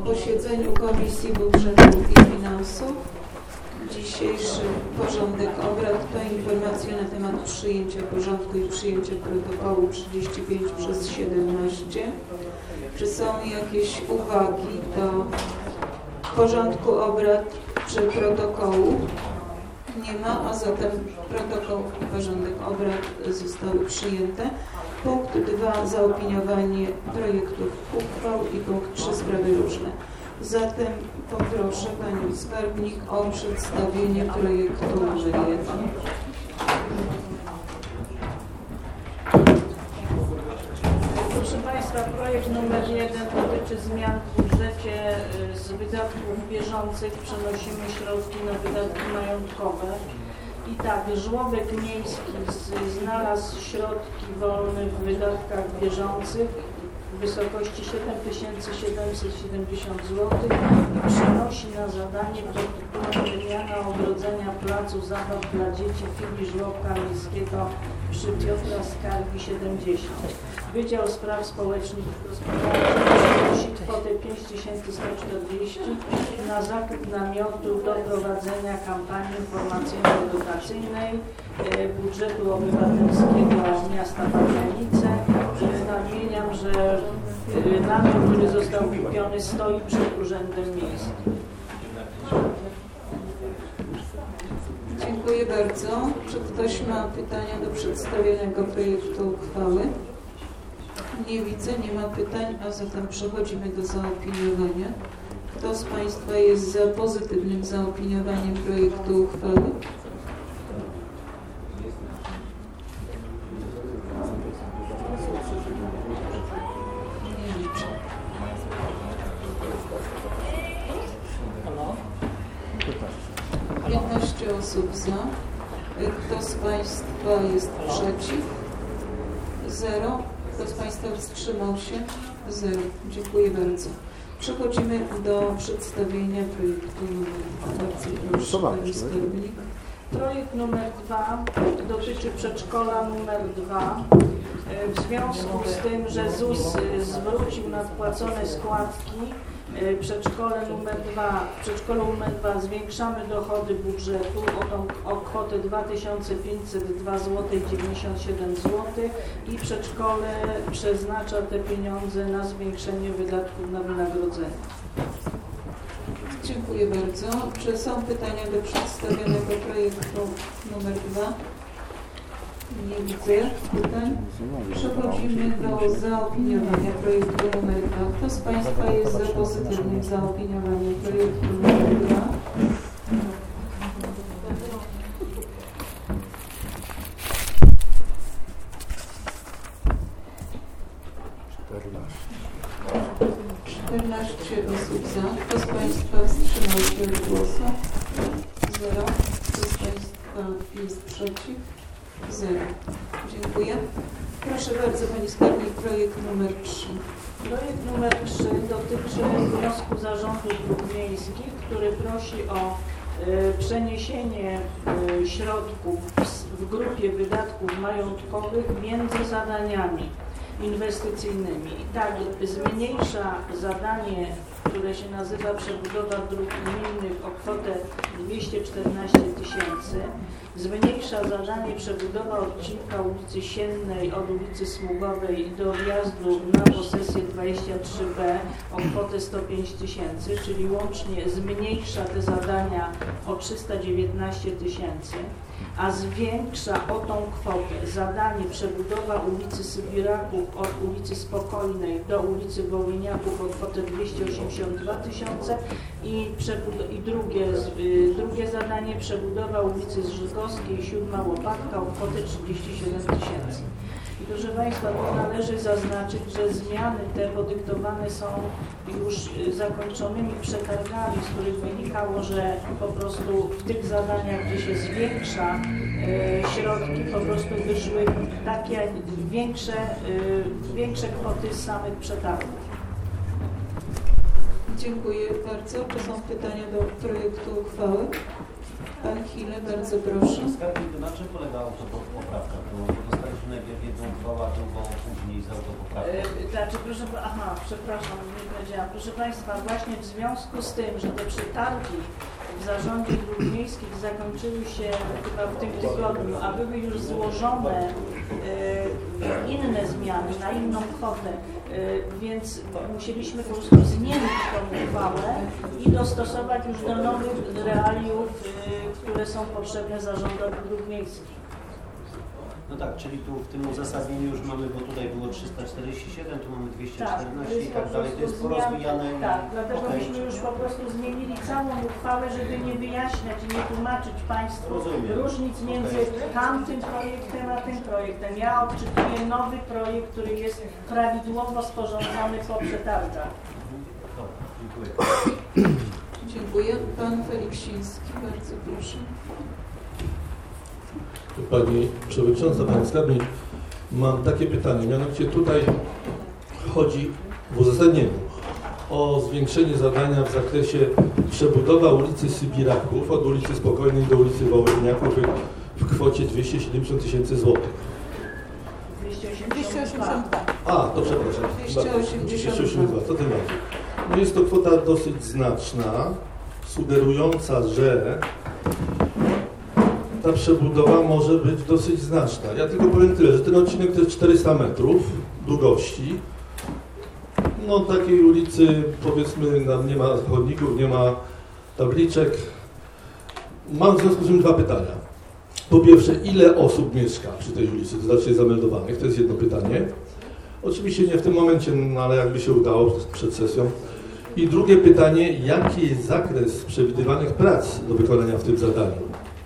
posiedzeniu Komisji Budżetu i Finansów. Dzisiejszy porządek obrad to informacja na temat przyjęcia porządku i przyjęcia protokołu 35/17. Czy są jakieś uwagi do porządku obrad czy protokołu? Nie ma, a zatem protokół i porządek obrad zostały przyjęte. Punkt 2. Zaopiniowanie projektów uchwał i punkt 3. Sprawy różne. Zatem poproszę Panią Skarbnik o przedstawienie projektu numer 1. Proszę Państwa, projekt numer 1 dotyczy zmian w budżecie. Z wydatków bieżących przenosimy środki na wydatki majątkowe. I tak, żłobek miejski znalazł środki wolne w wydatkach bieżących w wysokości 7770 zł i przenosi na zadanie pod tytułem wymiana ogrodzenia placu zabaw dla dzieci filii żłobka miejskiego przy Piotra Skargi 70. Wydział Spraw Społecznych i Gospodarczych przenosi kwotę 5140 na zakup namiotów do prowadzenia kampanii informacyjno-edukacyjnej budżetu obywatelskiego miasta Pabianice. Nadmieniam, że namiot, który został kupiony, stoi przed Urzędem Miejskim. Dziękuję bardzo. Czy ktoś ma pytania do przedstawionego projektu uchwały? Nie widzę, nie ma pytań, a zatem przechodzimy do zaopiniowania. Kto z Państwa jest za pozytywnym zaopiniowaniem projektu uchwały? Nie liczę. 15 osób za. Kto z Państwa jest przeciw? 0. Kto z Państwa wstrzymał się? 0. Dziękuję bardzo. Przechodzimy do przedstawienia projektu numer 2. Bardzo proszę, Pani Skarbnik. Projekt numer 2 dotyczy przedszkola numer 2. W związku z tym, że ZUS zwrócił nadpłacone składki, w przedszkolu numer 2 zwiększamy dochody budżetu o kwotę 2502 zł 97 zł i przedszkole przeznacza te pieniądze na zwiększenie wydatków na wynagrodzenie. Dziękuję bardzo. Czy są pytania do przedstawionego projektu numer 2? Nie widzę pytań. Przechodzimy do zaopiniowania projektu numer 2. Kto z Państwa jest za pozytywnym zaopiniowaniem projektu numer 2? Osób za. Kto z Państwa wstrzymał się od głosu? 0. Kto z Państwa jest przeciw? 0. Dziękuję. Proszę bardzo, Pani Skarbnik, projekt numer 3. Projekt numer 3 dotyczy wniosku Zarządu Dróg Miejskich, który prosi o przeniesienie środków w grupie wydatków majątkowych między zadaniami inwestycyjnymi. I tak zmniejsza zadanie, które się nazywa przebudowa dróg gminnych o kwotę 214 000. Zmniejsza zadanie przebudowa odcinka ulicy Siennej od ulicy Smugowej do wjazdu na posesję 23B o kwotę 105 000, czyli łącznie zmniejsza te zadania o 319 000. A zwiększa o tą kwotę zadanie przebudowa ulicy Sybiraków od ulicy Spokojnej do ulicy Wołyniaków o kwotę 282 000 i drugie zadanie przebudowa ulicy Zrzygowskiej 7 Łopatka o kwotę 37 000. I proszę Państwa, tu należy zaznaczyć, że zmiany te podyktowane są już zakończonymi przetargami, z których wynikało, że po prostu w tych zadaniach, gdzie się zwiększa środki, po prostu wyszły takie większe kwoty z samych przetargów. Dziękuję bardzo. To są pytania do projektu uchwały. Pan Chile, bardzo proszę. Na czym polegała ta poprawka? Bo dostaliśmy najpierw jedną uchwałę, a drugą później z autopoprawką. Znaczy, przepraszam, nie powiedziałam. Proszę Państwa, właśnie w związku z tym, że te przetargi w Zarządzie Dróg Miejskich zakończyły się chyba w tym tygodniu, a były już złożone inne zmiany na inną kwotę, więc musieliśmy po prostu zmienić tą uchwałę i dostosować już do nowych realiów, które są potrzebne Zarządowi Dróg Miejskich. No tak, czyli tu w tym uzasadnieniu już mamy, bo tutaj było 347, tu mamy 214 i tak dalej, to jest porozwijane. Tak, dlatego myśmy już po prostu zmienili całą uchwałę, żeby nie wyjaśniać i nie tłumaczyć Państwu różnic między tamtym projektem a tym projektem. Ja odczytuję nowy projekt, który jest prawidłowo sporządzony po przetargach. Dobra, dziękuję. Dziękuję. Pan Feliksiński, bardzo proszę. Pani Przewodnicząca, Pani Skarbnik, mam takie pytanie, mianowicie tutaj chodzi w uzasadnieniu o zwiększenie zadania w zakresie przebudowa ulicy Sybiraków od ulicy Spokojnej do ulicy Wołyniaków w kwocie 270 000 złotych. 282. A, to przepraszam. 282, to tym bardziej. No jest to kwota dosyć znaczna, sugerująca, że ta przebudowa może być dosyć znaczna. Ja tylko powiem tyle, że ten odcinek to jest 400 metrów długości. No takiej ulicy, powiedzmy, nie ma chodników, nie ma tabliczek. Mam w związku z tym dwa pytania. Po pierwsze, ile osób mieszka przy tej ulicy, to znaczy zameldowanych? To jest jedno pytanie. Oczywiście nie w tym momencie, no, ale jakby się udało przed sesją. I drugie pytanie, jaki jest zakres przewidywanych prac do wykonania w tym zadaniu?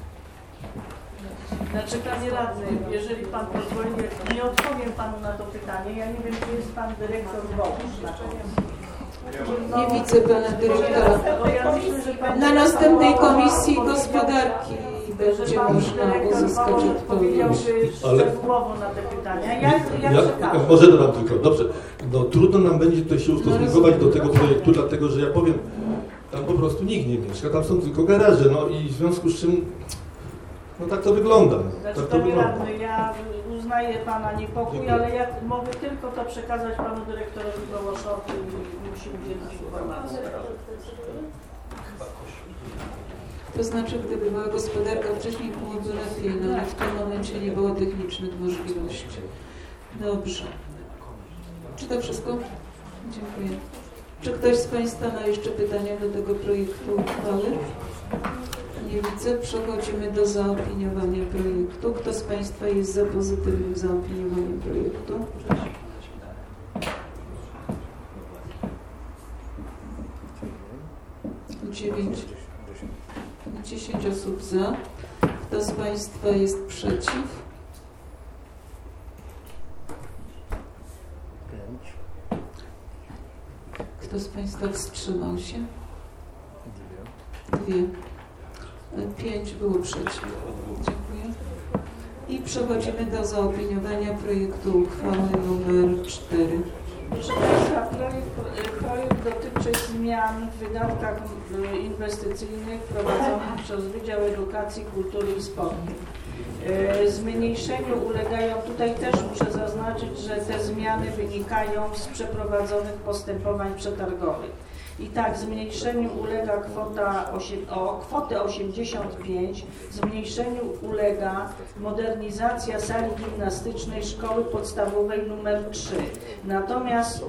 Znaczy, Panie Radny, jeżeli Pan pozwoli, nie odpowiem Panu na to pytanie. Ja nie wiem, czy jest Pan dyrektor Wołóż na koniec. Nie widzę Pana dyrektora. Na następnej Komisji Gospodarki będzie można uzyskać odpowiedź. Szczegółowo na te pytania. Ja przekażę. Może dodam tylko, dobrze. No trudno nam będzie tutaj się ustosunkować do tego projektu, dlatego że ja powiem, tam po prostu nikt nie mieszka, tam są tylko garaże, no i w związku z czym no tak to wygląda. Znaczy, tak to wygląda. Radny, ja uznaję Pana niepokój, ale ja mogę tylko to przekazać Panu dyrektorowi Wołoszowi i musi udzielić informacji. To znaczy, gdyby była gospodarka wcześniej, byłoby lepiej, no ale w tym momencie nie było technicznych możliwości. Dobrze. Czy to wszystko? Dziękuję. Czy ktoś z Państwa ma jeszcze pytania do tego projektu uchwały? Nie widzę. Przechodzimy do zaopiniowania projektu. Kto z Państwa jest za pozytywnym zaopiniowaniem projektu? Dziewięć. 10 osób za. Kto z Państwa jest przeciw? 5. Kto z Państwa wstrzymał się? 2. 5 było przeciw. Dziękuję. I przechodzimy do zaopiniowania projektu uchwały nr 4. Proszę Państwa, projekt dotyczy zmian w wydatkach inwestycyjnych prowadzonych przez Wydział Edukacji, Kultury i Sportu. Zmniejszeniu ulegają, tutaj też muszę zaznaczyć, że te zmiany wynikają z przeprowadzonych postępowań przetargowych. I tak, zmniejszeniu ulega o kwotę 85, zmniejszeniu ulega modernizacja sali gimnastycznej Szkoły Podstawowej nr 3. Natomiast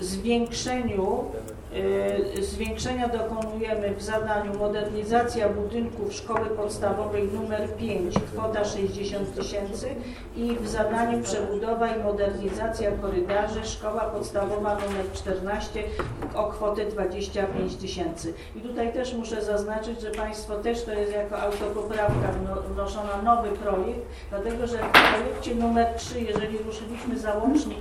zwiększenia dokonujemy w zadaniu modernizacja budynków Szkoły Podstawowej nr 5, kwota 60 000 i w zadaniu przebudowa i modernizacja korytarzy Szkoła Podstawowa nr 14 o kwotę 25 000. I tutaj też muszę zaznaczyć, że Państwo też to jest jako autopoprawka wnoszona nowy projekt, dlatego że w projekcie numer 3, jeżeli ruszyliśmy załącznik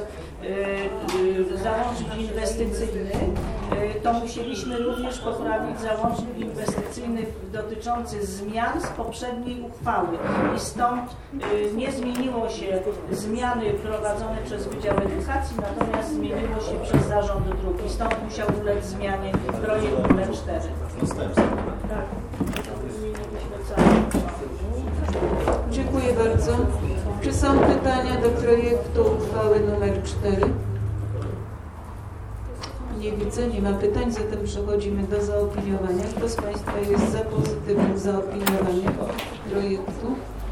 załącznik inwestycyjny, to musieliśmy również poprawić załącznik inwestycyjny dotyczący zmian z poprzedniej uchwały i stąd nie zmieniło się zmiany prowadzone przez Wydział Edukacji, natomiast zmieniło się przez Zarząd Dróg i stąd musiał ulec zmianie projekt numer 4. Następstwo. Tak, to wymieniliśmy cały. Dziękuję bardzo. Czy są pytania do projektu uchwały nr 4? Nie widzę, nie ma pytań, zatem przechodzimy do zaopiniowania. Kto z Państwa jest za pozytywnym zaopiniowaniem projektu?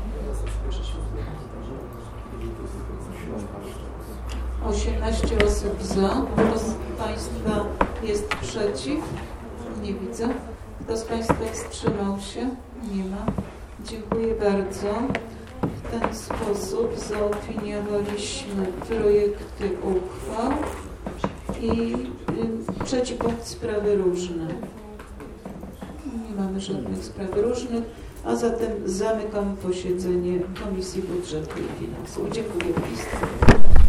- 18 osób za. Kto z Państwa jest przeciw? Nie widzę. Kto z Państwa wstrzymał się? Nie ma. Dziękuję bardzo. W ten sposób zaopiniowaliśmy projekty uchwał i trzeci punkt sprawy różne. Nie mamy żadnych spraw różnych, a zatem zamykam posiedzenie Komisji Budżetu i Finansów. Dziękuję Państwu.